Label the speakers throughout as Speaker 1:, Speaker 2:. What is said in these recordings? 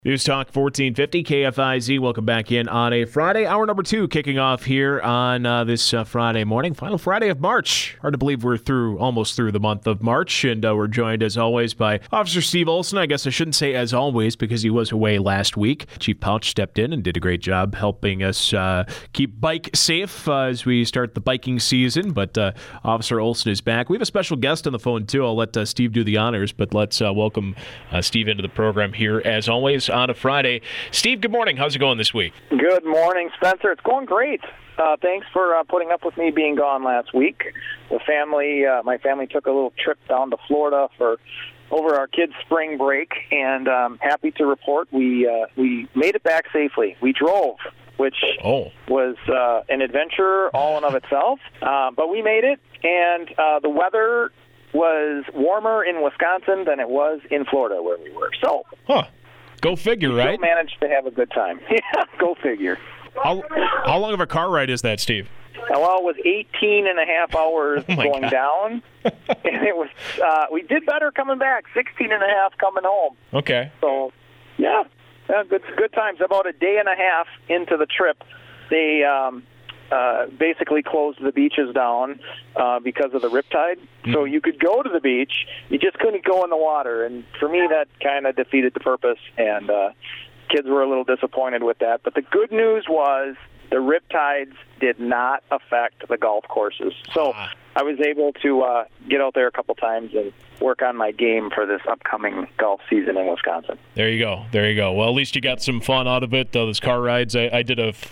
Speaker 1: News Talk 1450 KFIZ. Welcome back in on a Friday. Hour number 2 kicking off here on this Friday morning. Final Friday of March. Hard to believe we're almost through the month of March. And we're joined as always by Officer Steve Olson. I guess I shouldn't say as always because he was away last week. Chief Pouch stepped in and did a great job helping us keep bike safe as we start the biking season. But Officer Olson is back. We have a special guest on the phone too. I'll let Steve do the honors, but let's welcome Steve into the program here as always on a Friday. Steve, good morning. How's it going this week?
Speaker 2: Good morning, Spencer. It's going great. Thanks for putting up with me being gone last week. The family, my family took a little trip down to Florida over our kids' spring break, and happy to report we made it back safely. We drove, which was an adventure all in of itself, but we made it, and the weather was warmer in Wisconsin than it was in Florida where we were. So,
Speaker 1: go figure, right?
Speaker 2: We managed to have a good time. Yeah, go figure.
Speaker 1: How long of a car ride is that, Steve?
Speaker 2: Well, it was 18 and a half hours going down, and it was we did better coming back, 16 and a half coming home.
Speaker 1: Okay.
Speaker 2: So, yeah, good times. About a day and a half into the trip, they basically closed the beaches down because of the riptide. So you could go to the beach, you just couldn't go in the water. And for me, that kind of defeated the purpose, and kids were a little disappointed with that. But the good news was the riptides did not affect the golf courses. So I was able to get out there a couple times and work on my game for this upcoming golf season in Wisconsin.
Speaker 1: There you go. Well, at least you got some fun out of it. Those car rides. I did a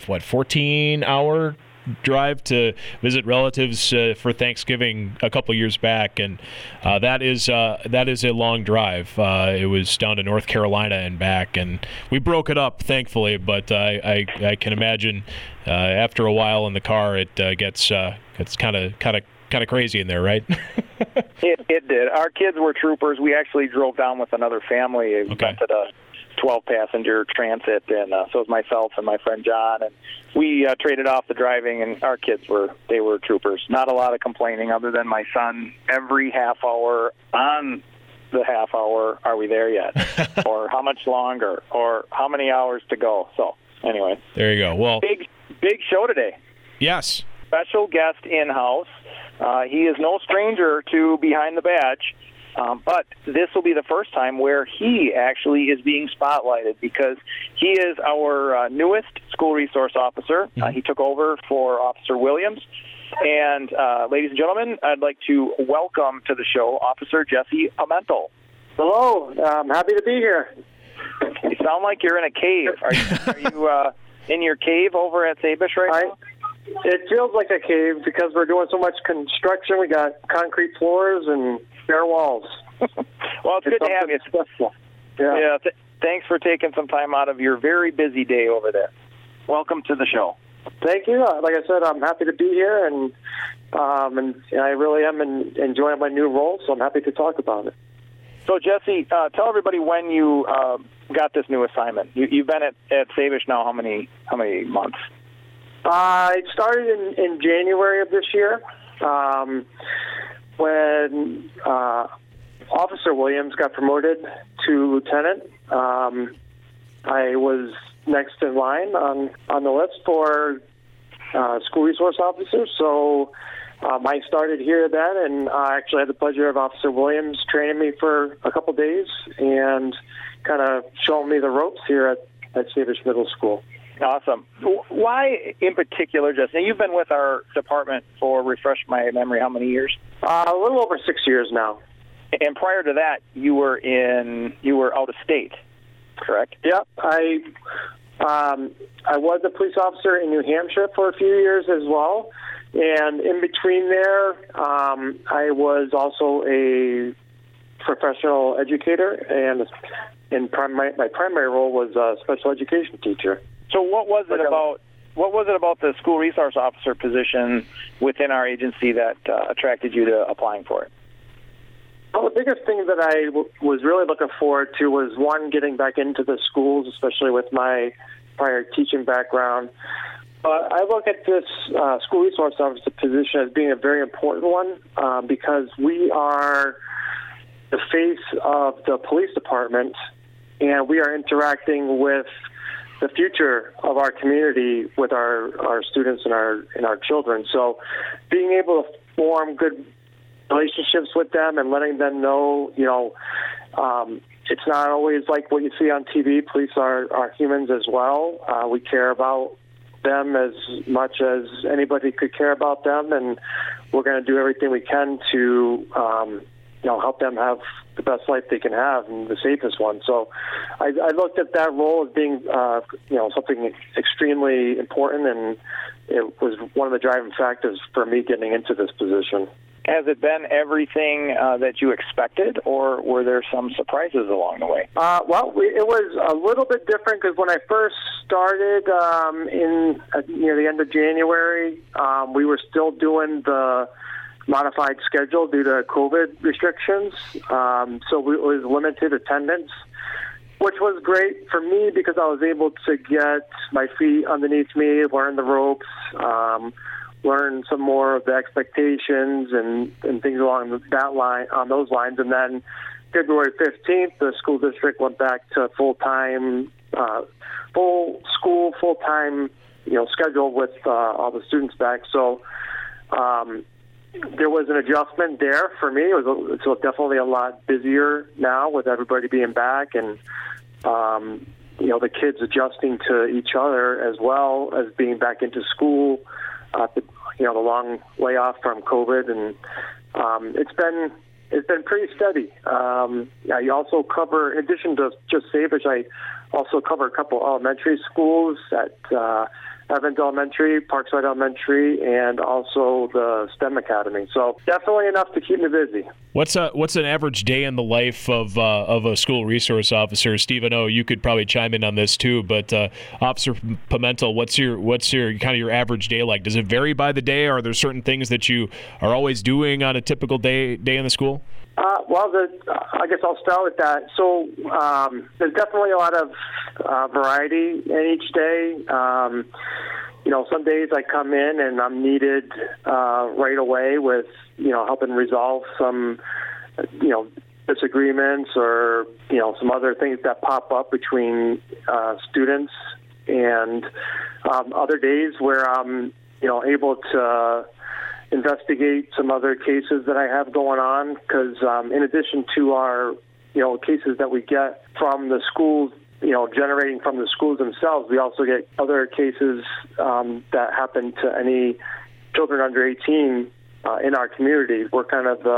Speaker 1: 14-hour drive to visit relatives for Thanksgiving a couple years back, and that is a long drive. It was down to North Carolina and back, and we broke it up, thankfully. But I can imagine after a while in the car, it gets kind of crazy in there, right?
Speaker 2: It did. Our kids were troopers. We actually drove down with another family. We rented a 12-passenger transit, and so was myself and my friend John, and we traded off the driving, and our kids were troopers. Not a lot of complaining other than my son every half hour on the half hour, are we there yet? Or how much longer? Or how many hours to go? So anyway.
Speaker 1: There you go. Well,
Speaker 2: big show today.
Speaker 1: Yes.
Speaker 2: Special guest in-house. He is no stranger to Behind the Badge. But this will be the first time where he actually is being spotlighted because he is our newest school resource officer. He took over for Officer Williams. And ladies and gentlemen, I'd like to welcome to the show Officer Jesse Pimentel.
Speaker 3: Hello. I'm happy to be here.
Speaker 2: You sound like you're in a cave. Are you in your cave over at Sabish right now?
Speaker 3: It feels like a cave because we're doing so much construction. We got concrete floors and bare walls.
Speaker 2: Well, it's good to have you.
Speaker 3: Special.
Speaker 2: Yeah. Thanks for taking some time out of your very busy day over there. Welcome to the show.
Speaker 3: Thank you. Like I said, I'm happy to be here, and I really am enjoying my new role, so I'm happy to talk about it.
Speaker 2: So, Jesse, tell everybody when you got this new assignment. You've been at Sabish now how many months?
Speaker 3: I started in January of this year when Officer Williams got promoted to lieutenant. I was next in line on the list for school resource officers, so I started here then, and I actually had the pleasure of Officer Williams training me for a couple days and kind of showing me the ropes here at Sabish Middle School.
Speaker 2: Awesome. Why in particular, Justin? You've been with our department for, refresh my memory, how many years?
Speaker 3: A little over 6 years now.
Speaker 2: And prior to that, you were out of state, correct?
Speaker 3: Yep. I was a police officer in New Hampshire for a few years as well. And in between there, I was also a professional educator, and my primary role was a special education teacher.
Speaker 2: So what was it about the school resource officer position within our agency that attracted you to applying for it?
Speaker 3: Well, the biggest thing that I was really looking forward to was, one, getting back into the schools, especially with my prior teaching background. But I look at this school resource officer position as being a very important one because we are the face of the police department and we are interacting with the future of our community with our students and our children. So being able to form good relationships with them and letting them know, it's not always like what you see on TV. Police are humans as well. We care about them as much as anybody could care about them, and we're going to do everything we can to help them have the best life they can have and the safest one. So I looked at that role as being something extremely important, and it was one of the driving factors for me getting into this position.
Speaker 2: Has it been everything that you expected, or were there some surprises along the way?
Speaker 3: It was a little bit different because when I first started near the end of January, we were still doing the modified schedule due to COVID restrictions. So it was limited attendance, which was great for me because I was able to get my feet underneath me, learn the ropes, learn some more of the expectations and things along those lines. And then February 15th, the school district went back to full-time schedule with all the students back. So there was an adjustment there for me. It's definitely a lot busier now with everybody being back and the kids adjusting to each other as well as being back into school. The long layoff from COVID, and it's been pretty steady. I also cover, in addition to just Safebush, I also cover a couple elementary schools at Evans Elementary, Parkside Elementary, and also the STEM Academy. So definitely enough to keep me busy.
Speaker 1: What's an average day in the life of a school resource officer? Steve, I know you could probably chime in on this too, but Officer Pimentel, what's your kind of your average day like? Does it vary by the day? Are there certain things that you are always doing on a typical day in the school?
Speaker 3: I guess I'll start with that. So there's definitely a lot of variety in each day. Some days I come in and I'm needed right away with, helping resolve some, disagreements or, some other things that pop up between students, and other days where I'm, able to investigate some other cases that I have going on, because in addition to our, cases that we get from the schools, generating from the schools themselves, we also get other cases that happen to any children under 18 in our community. We're kind of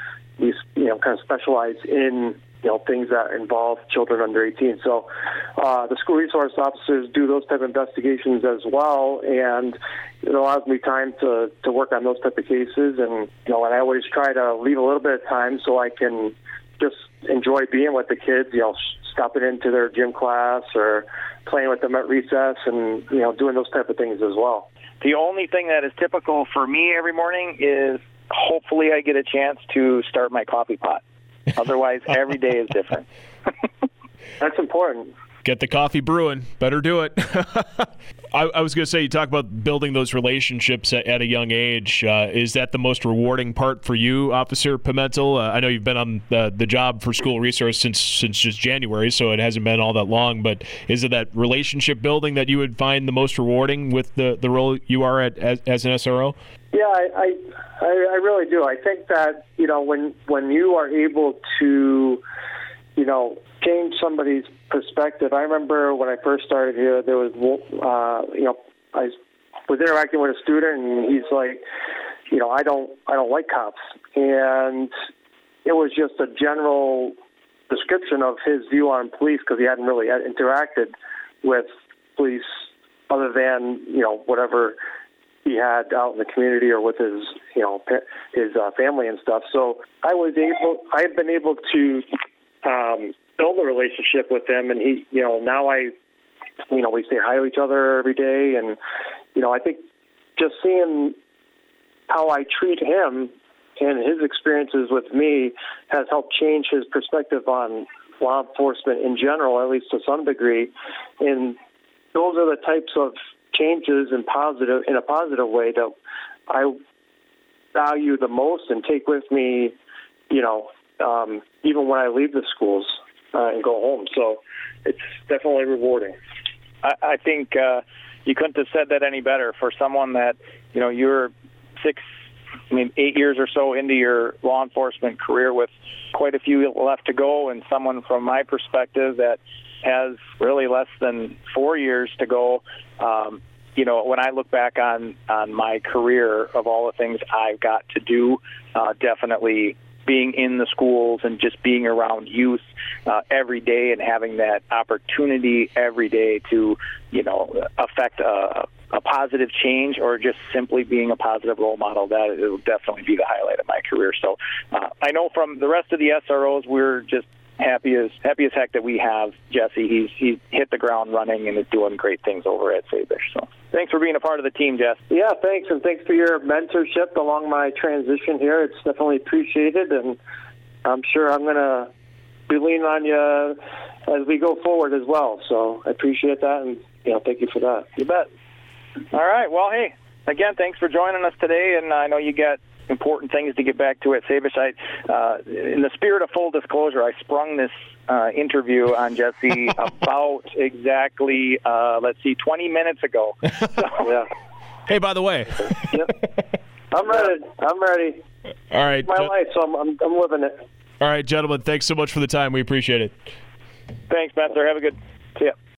Speaker 3: specialize in things that involve children under 18. So the school resource officers do those type of investigations as well, and it allows me time to work on those type of cases. And and I always try to leave a little bit of time so I can just enjoy being with the kids, stopping into their gym class or playing with them at recess and, doing those type of things as well.
Speaker 2: The only thing that is typical for me every morning is hopefully I get a chance to start my coffee pot. Otherwise, every day is different.
Speaker 3: That's important.
Speaker 1: Get the coffee brewing. Better do it. I was going to say, you talk about building those relationships at a young age. Is that the most rewarding part for you, Officer Pimentel? I know you've been on the job for school resource since just January, so it hasn't been all that long. But is it that relationship building that you would find the most rewarding with the role you are at as an SRO?
Speaker 3: Yeah, I really do. I think that when you are able to change somebody's perspective. I remember when I first started here, there was I was interacting with a student, and he's like, I don't like cops, and it was just a general description of his view on police because he hadn't really interacted with police other than whatever he had out in the community or with his family and stuff. So I've been able to build a relationship with him, and he, now we say hi to each other every day, and I think just seeing how I treat him and his experiences with me has helped change his perspective on law enforcement in general, at least to some degree. And those are the types of changes in a positive way that I value the most and take with me, even when I leave the schools. and go home. So it's definitely rewarding.
Speaker 2: I think you couldn't have said that any better for someone that, you're 8 years or so into your law enforcement career with quite a few left to go, and someone from my perspective that has really less than 4 years to go. When I look back on my career of all the things I've got to do, definitely being in the schools and just being around youth every day and having that opportunity every day to, affect a positive change or just simply being a positive role model, that it will definitely be the highlight of my career. So I know from the rest of the SROs, we're just happy as heck that we have Jesse. He's hit the ground running and is doing great things over at Sabish. So thanks for being a part of the team, Jess.
Speaker 3: Yeah, thanks, and thanks for your mentorship along my transition here. It's definitely appreciated, and I'm sure I'm going to be leaning on you as we go forward as well. So I appreciate that, and thank you for that.
Speaker 2: You bet. All right. Well, hey, again, thanks for joining us today, and I know you got important things to get back to at Sabish. In the spirit of full disclosure, I sprung this interview on Jesse about exactly, 20 minutes ago. So,
Speaker 3: yeah.
Speaker 1: Hey, by the way.
Speaker 3: Yep. I'm ready.
Speaker 1: All right.
Speaker 3: It's my life, so I'm living it.
Speaker 1: All right, gentlemen, thanks so much for the time. We appreciate it.
Speaker 2: Thanks, Spencer. Have a good. See ya.